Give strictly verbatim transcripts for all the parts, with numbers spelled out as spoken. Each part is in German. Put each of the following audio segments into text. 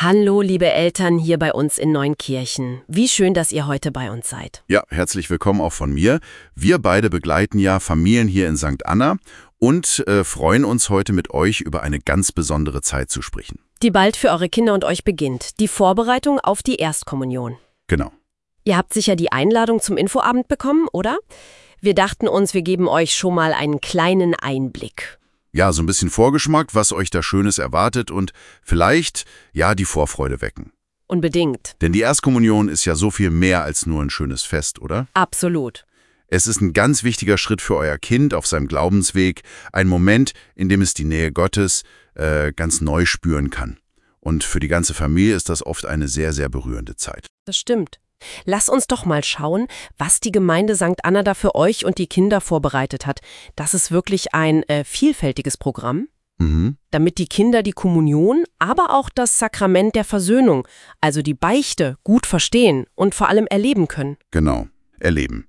Hallo, liebe Eltern hier bei uns in Neunkirchen. Wie schön, dass ihr heute bei uns seid. Ja, herzlich willkommen auch von mir. Wir beide begleiten ja Familien hier in Sankt Anna und äh, freuen uns heute mit euch über eine ganz besondere Zeit zu sprechen. Die bald für eure Kinder und euch beginnt. Die Vorbereitung auf die Erstkommunion. Genau. Ihr habt sicher die Einladung zum Infoabend bekommen, oder? Wir dachten uns, wir geben euch schon mal einen kleinen Einblick. Ja, so ein bisschen Vorgeschmack, was euch da Schönes erwartet und vielleicht, ja, die Vorfreude wecken. Unbedingt. Denn die Erstkommunion ist ja so viel mehr als nur ein schönes Fest, oder? Absolut. Es ist ein ganz wichtiger Schritt für euer Kind auf seinem Glaubensweg, ein Moment, in dem es die Nähe Gottes äh, ganz neu spüren kann. Und für die ganze Familie ist das oft eine sehr, sehr berührende Zeit. Das stimmt. Lass uns doch mal schauen, was die Gemeinde Sankt Anna da für euch und die Kinder vorbereitet hat. Das ist wirklich ein äh, vielfältiges Programm, Mhm. damit die Kinder die Kommunion, aber auch das Sakrament der Versöhnung, also die Beichte, gut verstehen und vor allem erleben können. Genau, erleben.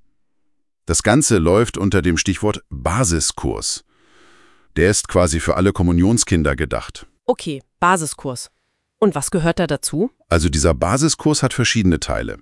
Das Ganze läuft unter dem Stichwort Basiskurs. Der ist quasi für alle Kommunionskinder gedacht. Okay, Basiskurs. Und was gehört da dazu? Also dieser Basiskurs hat verschiedene Teile.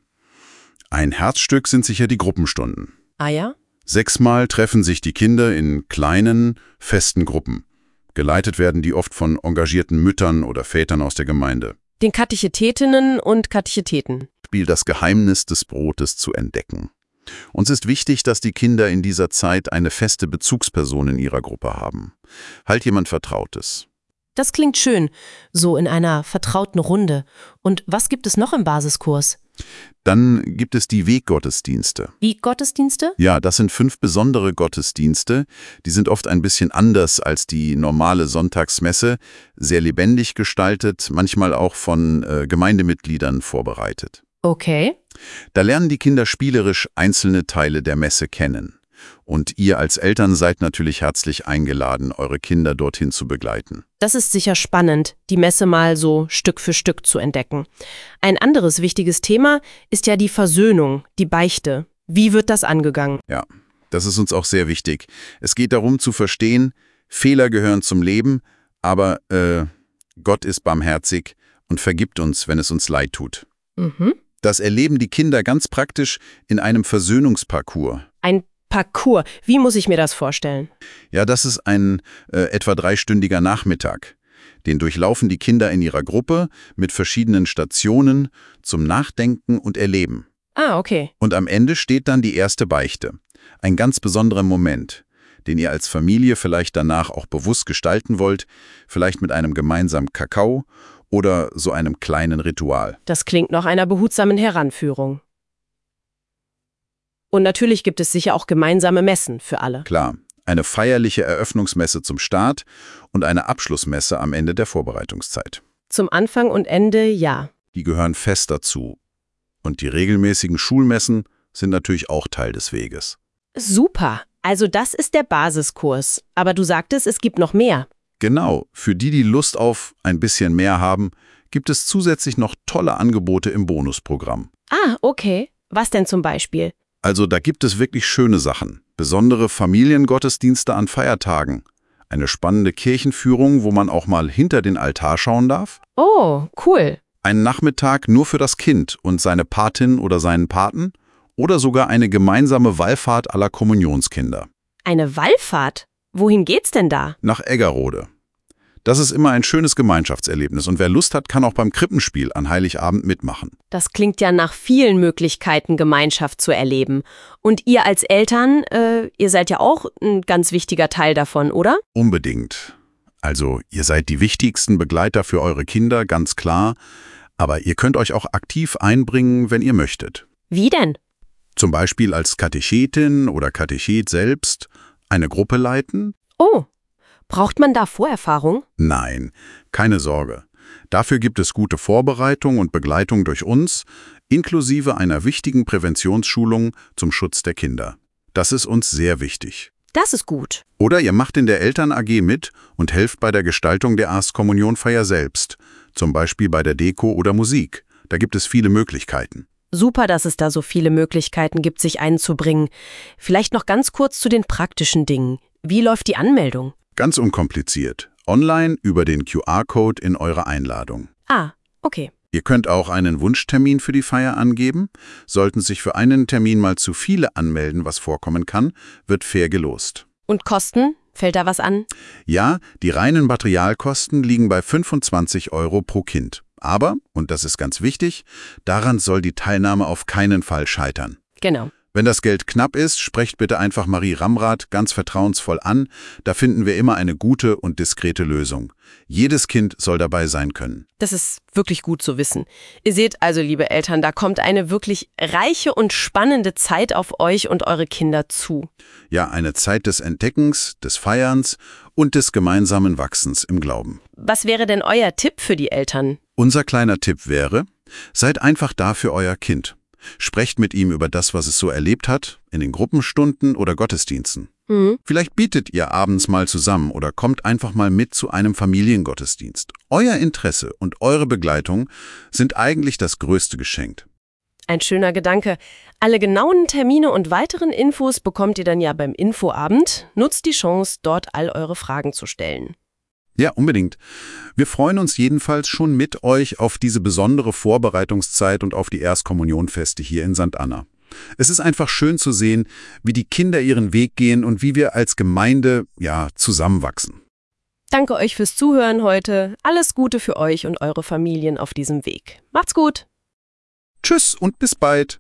Ein Herzstück sind sicher die Gruppenstunden. Ah ja? Sechsmal treffen sich die Kinder in kleinen, festen Gruppen. Geleitet werden die oft von engagierten Müttern oder Vätern aus der Gemeinde. Den Katechetinnen und Katecheten. Spiel das Geheimnis des Brotes zu entdecken. Uns ist wichtig, dass die Kinder in dieser Zeit eine feste Bezugsperson in ihrer Gruppe haben. Halt jemand Vertrautes. Das klingt schön, so in einer vertrauten Runde. Und was gibt es noch im Basiskurs? Dann gibt es die Weggottesdienste. Wie Gottesdienste? Ja, das sind fünf besondere Gottesdienste. Die sind oft ein bisschen anders als die normale Sonntagsmesse, sehr lebendig gestaltet, manchmal auch von äh, Gemeindemitgliedern vorbereitet. Okay. Da lernen die Kinder spielerisch einzelne Teile der Messe kennen. Und ihr als Eltern seid natürlich herzlich eingeladen, eure Kinder dorthin zu begleiten. Das ist sicher spannend, die Messe mal so Stück für Stück zu entdecken. Ein anderes wichtiges Thema ist ja die Versöhnung, die Beichte. Wie wird das angegangen? Ja, das ist uns auch sehr wichtig. Es geht darum zu verstehen, Fehler gehören zum Leben, aber äh, Gott ist barmherzig und vergibt uns, wenn es uns leid tut. Mhm. Das erleben die Kinder ganz praktisch in einem Versöhnungsparcours. Ein Parcours. Wie muss ich mir das vorstellen? Ja, das ist ein äh, etwa dreistündiger Nachmittag. Den durchlaufen die Kinder in ihrer Gruppe mit verschiedenen Stationen zum Nachdenken und Erleben. Ah, okay. Und am Ende steht dann die erste Beichte. Ein ganz besonderer Moment, den ihr als Familie vielleicht danach auch bewusst gestalten wollt, vielleicht mit einem gemeinsamen Kakao oder so einem kleinen Ritual. Das klingt nach einer behutsamen Heranführung. Und natürlich gibt es sicher auch gemeinsame Messen für alle. Klar, eine feierliche Eröffnungsmesse zum Start und eine Abschlussmesse am Ende der Vorbereitungszeit. Zum Anfang und Ende ja. Die gehören fest dazu. Und die regelmäßigen Schulmessen sind natürlich auch Teil des Weges. Super. Also das ist der Basiskurs. Aber du sagtest, es gibt noch mehr. Genau, für die, die Lust auf ein bisschen mehr haben, gibt es zusätzlich noch tolle Angebote im Bonusprogramm. Ah, okay. Was denn zum Beispiel? Also da gibt es wirklich schöne Sachen. Besondere Familiengottesdienste an Feiertagen. Eine spannende Kirchenführung, wo man auch mal hinter den Altar schauen darf. Oh, cool. Ein Nachmittag nur für das Kind und seine Patin oder seinen Paten. Oder sogar eine gemeinsame Wallfahrt aller Kommunionskinder. Eine Wallfahrt? Wohin geht's denn da? Nach Eggerode. Das ist immer ein schönes Gemeinschaftserlebnis und wer Lust hat, kann auch beim Krippenspiel an Heiligabend mitmachen. Das klingt ja nach vielen Möglichkeiten, Gemeinschaft zu erleben. Und ihr als Eltern, äh, ihr seid ja auch ein ganz wichtiger Teil davon, oder? Unbedingt. Also ihr seid die wichtigsten Begleiter für eure Kinder, ganz klar. Aber ihr könnt euch auch aktiv einbringen, wenn ihr möchtet. Wie denn? Zum Beispiel als Katechetin oder Katechet selbst eine Gruppe leiten? Oh. Braucht man da Vorerfahrung? Nein, keine Sorge. Dafür gibt es gute Vorbereitung und Begleitung durch uns, inklusive einer wichtigen Präventionsschulung zum Schutz der Kinder. Das ist uns sehr wichtig. Das ist gut. Oder ihr macht in der Eltern-A G mit und helft bei der Gestaltung der Erstkommunionfeier selbst, zum Beispiel bei der Deko oder Musik. Da gibt es viele Möglichkeiten. Super, dass es da so viele Möglichkeiten gibt, sich einzubringen. Vielleicht noch ganz kurz zu den praktischen Dingen. Wie läuft die Anmeldung? Ganz unkompliziert. Online über den Q R-Code in eurer Einladung. Ah, Okay. Ihr könnt auch einen Wunschtermin für die Feier angeben. Sollten sich für einen Termin mal zu viele anmelden, was vorkommen kann, wird fair gelost. Und Kosten? Fällt da was an? Ja, die reinen Materialkosten liegen bei fünfundzwanzig Euro pro Kind. Aber, und das ist ganz wichtig, daran soll die Teilnahme auf keinen Fall scheitern. Genau. Wenn das Geld knapp ist, sprecht bitte einfach Marie Ramrath ganz vertrauensvoll an. Da finden wir immer eine gute und diskrete Lösung. Jedes Kind soll dabei sein können. Das ist wirklich gut zu wissen. Ihr seht also, liebe Eltern, da kommt eine wirklich reiche und spannende Zeit auf euch und eure Kinder zu. Ja, eine Zeit des Entdeckens, des Feierns und des gemeinsamen Wachsens im Glauben. Was wäre denn euer Tipp für die Eltern? Unser kleiner Tipp wäre, seid einfach da für euer Kind. Sprecht mit ihm über das, was es so erlebt hat, in den Gruppenstunden oder Gottesdiensten. Mhm. Vielleicht bietet ihr abends mal zusammen oder kommt einfach mal mit zu einem Familiengottesdienst. Euer Interesse und eure Begleitung sind eigentlich das größte Geschenk. Ein schöner Gedanke. Alle genauen Termine und weiteren Infos bekommt ihr dann ja beim Infoabend. Nutzt die Chance, dort all eure Fragen zu stellen. Ja, unbedingt. Wir freuen uns jedenfalls schon mit euch auf diese besondere Vorbereitungszeit und auf die Erstkommunionfeste hier in Sankt Anna. Es ist einfach schön zu sehen, wie die Kinder ihren Weg gehen und wie wir als Gemeinde, ja, zusammenwachsen. Danke euch fürs Zuhören heute. Alles Gute für euch und eure Familien auf diesem Weg. Macht's gut! Tschüss und bis bald!